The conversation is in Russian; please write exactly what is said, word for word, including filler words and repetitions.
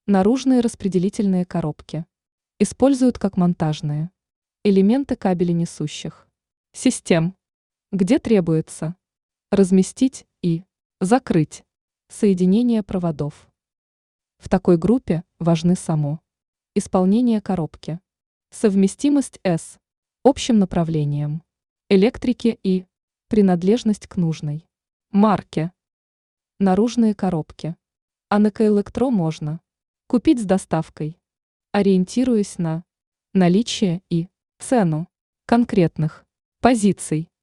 Наружные распределительные коробки. Используют как монтажные элементы кабеленесущих систем, где требуется разместить и закрыть соединение проводов. В такой группе важны само исполнение коробки, совместимость с общим направлением электрики и принадлежность к нужной марке. Наружные коробки. А на Кэлектро можно купить с доставкой, ориентируясь на наличие и цену конкретных позиций.